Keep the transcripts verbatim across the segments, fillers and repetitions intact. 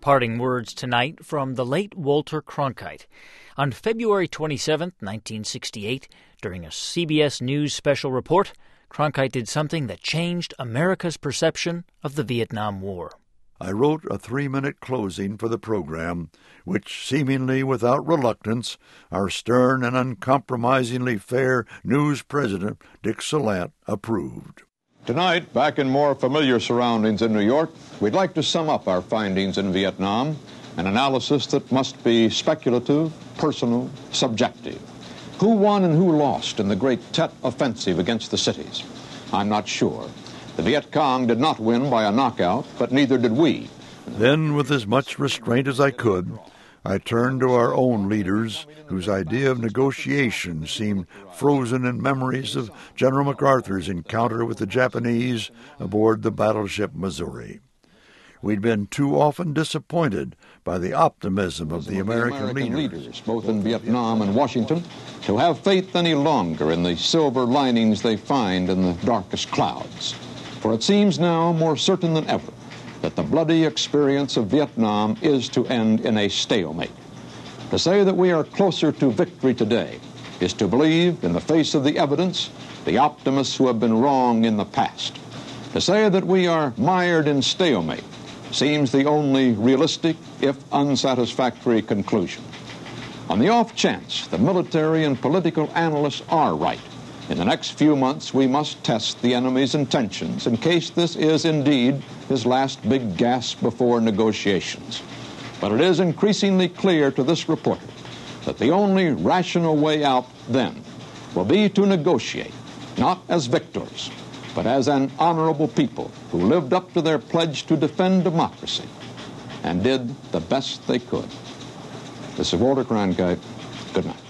Parting words tonight from the late Walter Cronkite. On February twenty-seventh, nineteen sixty-eight, during a C B S News special report, Cronkite did something that changed America's perception of the Vietnam War. I wrote a three-minute closing for the program, which, seemingly without reluctance, our stern and uncompromisingly fair news president, Dick Salant, approved. Tonight, back in more familiar surroundings in New York, we'd like to sum up our findings in Vietnam, an analysis that must be speculative, personal, subjective. Who won and who lost in the great Tet Offensive against the cities? I'm not sure. The Viet Cong did not win by a knockout, but neither did we. Then, with as much restraint as I could, I turned to our own leaders, whose idea of negotiation seemed frozen in memories of General MacArthur's encounter with the Japanese aboard the battleship Missouri. We'd been too often disappointed by the optimism of the American, American leaders. leaders, both in Vietnam and Washington, to have faith any longer in the silver linings they find in the darkest clouds. For it seems now more certain than ever that the bloody experience of Vietnam is to end in a stalemate. To say that we are closer to victory today is to believe, in the face of the evidence, the optimists who have been wrong in the past. To say that we are mired in stalemate seems the only realistic, if unsatisfactory, conclusion. On the off chance the military and political analysts are right, in the next few months we must test the enemy's intentions in case this is indeed his last big gasp before negotiations. But it is increasingly clear to this reporter that the only rational way out then will be to negotiate, not as victors, but as an honorable people who lived up to their pledge to defend democracy and did the best they could. This is Walter Cronkite. Good night.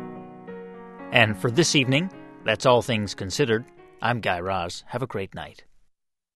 And for this evening, that's All Things Considered. I'm Guy Raz. Have a great night.